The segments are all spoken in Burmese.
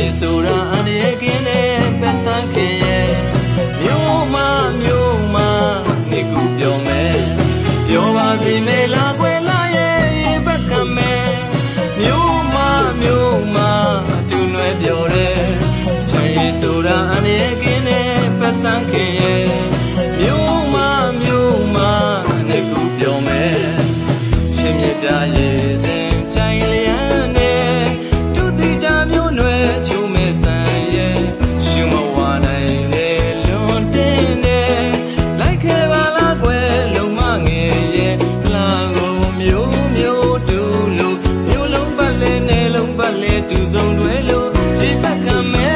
ဆိုတာအန္တရာယ်ကင်းတဲ့ပတ်စံခင်ရဲ့မြို့မနေကူပြောမယ်ပြောပါစေမေလာခွေလာရဲ့ဘက်ကမယ်မြို့မတူနွယ်ပြောတယ်ချမ်းရည်ဆိုတာအန္တရာယ်ကင်းတဲ့ပတ်စံခင်ရဲ့မြို့မနေကူပြောမယ်ချင်းမြတ်တာရဲ့စဉ်ကြိုင်လျန်းနဲ့ဒုတိယမျိုးနွယ်ချုံမဲ့ဆန်ရဲ့ရှုမဝနိုင်နဲ့လွန်တင်းနဲ့လိုက်ခဲ့ပါလားကွယ်လုံမငယ်ရဲ့လာကုန်မျိုးတူလို့မျိုးလုံးပတ်လဲနဲ့လုံးပတ်လဲတူစုံတွေလို့ရေပက်ကမဲ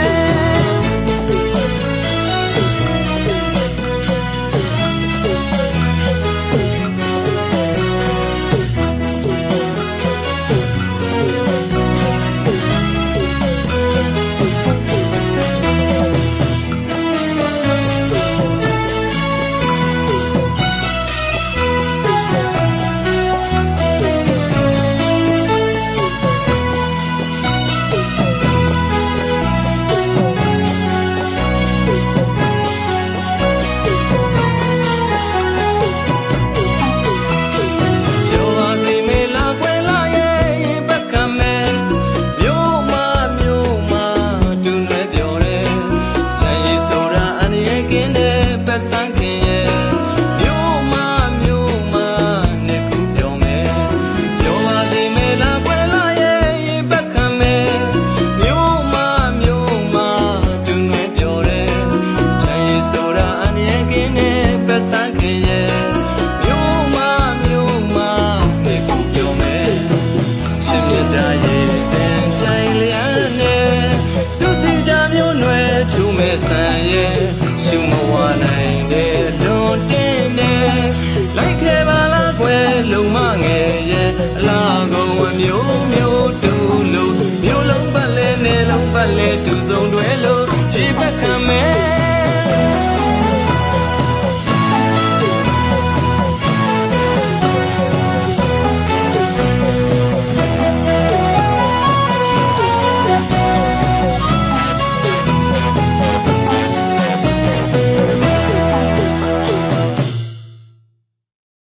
ဆန်ရဲ့ရှုမဝနိုင်တဲ့လွန်တင်းနဲ့လိုက်ခဲ့ပါလားကွယ်လုံမငယ်ရဲ့အလားကုန်မျိုးတူလို့မျိုးလုံးပတ်လဲနဲ့လုံးပတ်လဲတူစုံတွေလို့